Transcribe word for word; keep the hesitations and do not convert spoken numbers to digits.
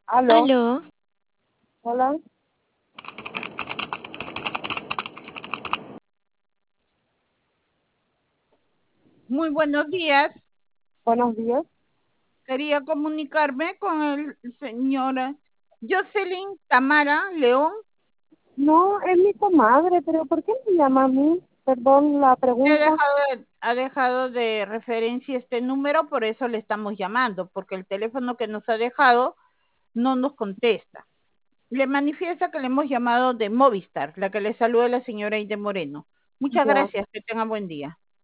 Aló, Aló, hola, Muy buenos días. buenos días. Quería comunicarme con el señor Jocelyn Tamara León. No, es mi comadre, pero ¿por qué me llama a mí? Perdón la Ha pregunta. dejado, de, ha dejado de referencia este número, por eso le estamos llamando, porque el teléfono que nos ha dejado no nos contesta. Le manifiesta que le hemos llamado de Movistar, la que le saluda la señora Ide Moreno. Muchas Ya, gracias, que tenga buen día.